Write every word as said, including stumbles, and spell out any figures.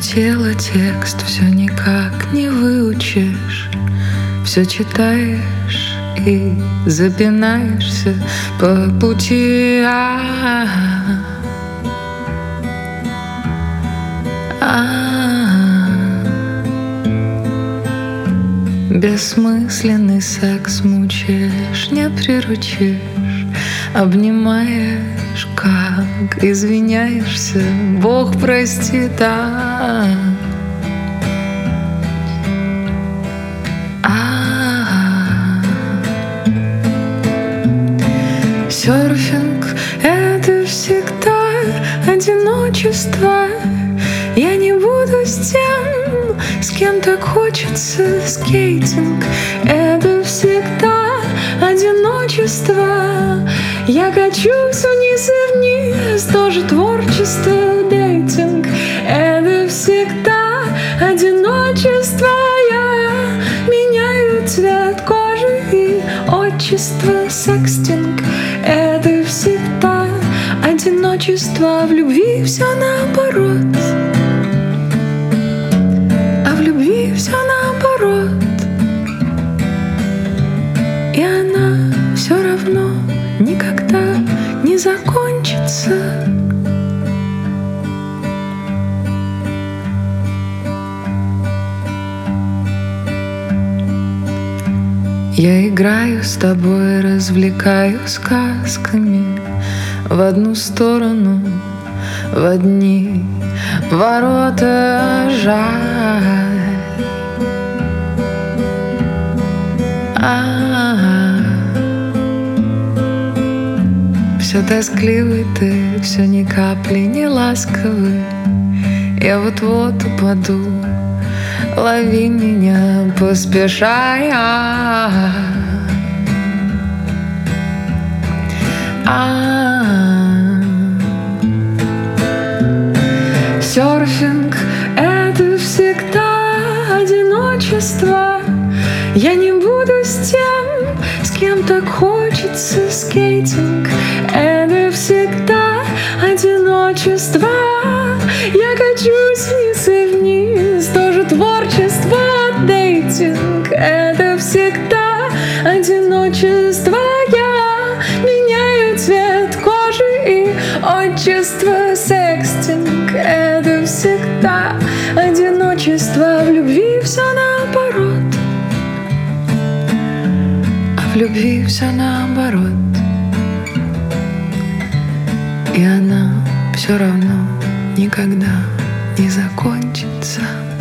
тело текст все никак не выучишь. Все читаешь и запинаешься по пути. А-а-а. Бессмысленный секс мучаешь, не приручишь. Обнимаешь, как извиняешься, Бог простит. А серфинг — это всегда одиночество. Я не буду с тем, с кем так хочется. Скейтинг — это всегда одиночество. Я качусь вниз и вниз, тоже творчество. Дейтинг — это всегда одиночество. Я меняю цвет кожи и отчество. Секстинг — это всегда одиночество. В любви все наоборот. А в любви все наоборот. И она все равно никогда не закончится. Я играю с тобой, развлекаю сказками. В одну сторону, в одни ворота. Жаль. А-а-а. Все тоскливый ты, все ни капли не ласковый. Я вот-вот упаду, лови меня, поспешая. Серфинг — это всегда одиночество. Я не буду с тем, с кем так хочется. Скейтинг — это всегда одиночество. Я качусь вниз и вниз, тоже творчество. Дейтинг — это всегда одиночество. Я меняю цвет кожи и отчество. Секстинг — это всегда одиночество. В любви все наоборот. А в любви все наоборот. И она все равно никогда не закончится.